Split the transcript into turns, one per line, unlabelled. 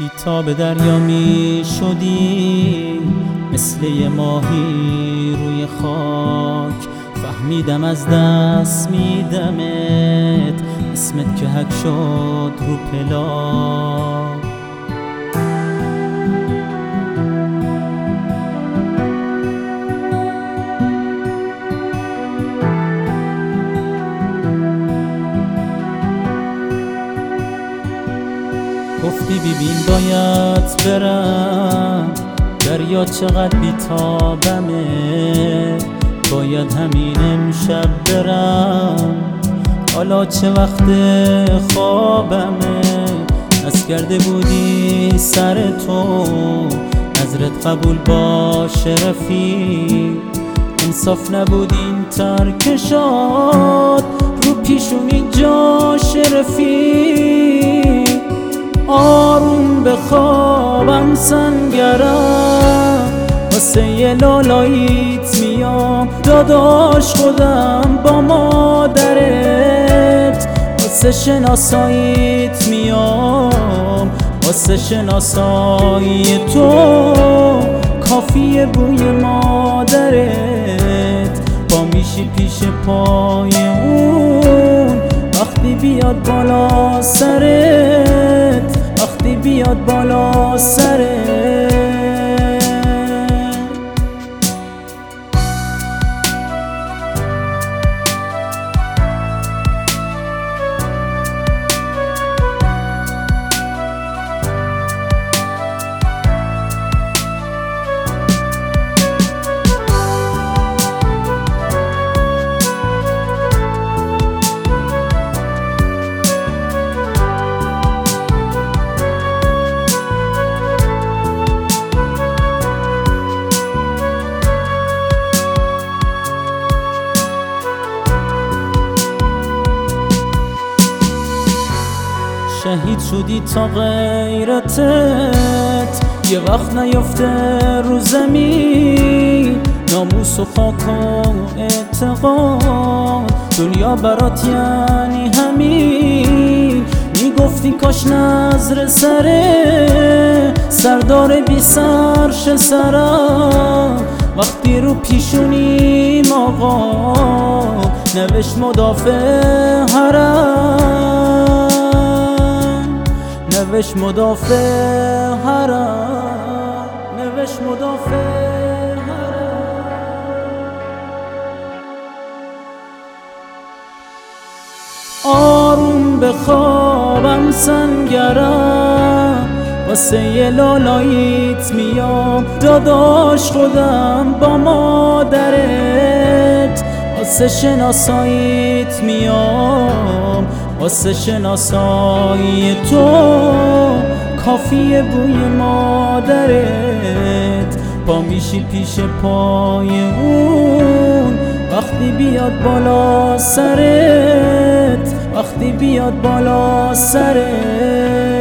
تا به دریا می شدی مثل یه ماهی روی خاک، فهمیدم از دست میدمت، اسمت که حک شد رو پلاک. گفتی ببین باید برم، دریا چقدر بیتابمه، باید همین امشب برم، حالا چه وقت خوابمه. از کرده بودی سر تو، نظرت قبول باشه رفیق، انصاف نبود این ترکشات رو پیشونی جاش رفیق. آروم بخوابم سنگرم، واسه یه لالاییت میام داداش خودم با مادرت، واسه شناساییت میام، واسه شناسایی تو کافیه بوی مادرت، پا میشی پیش پای اون وقتی بیاد بالا سرت، وقتی بیاد بالا سرت. شهید شدی تا غیرتت یه وقت نیفته رو زمین، ناموس و خاک و اعتقاد دنیا برات یعنی همین. میگفتی کاش نظر سره سردار بی سرش سرم، وقتی رو پیشونیم آقا نوشت مدافع حرم، نوشت مدافع حرم، نوشت مدافع حرم. آروم بخوابم سنگرم، واسه یه لالاییت میام داداش خودم با مادرت، واسه شناساییت میام، واسه شناسایی تو کافیه بوی مادرت، پا میشی پیش پای اون وقتی بیاد بالا سرت، وقتی بیاد بالا سرت.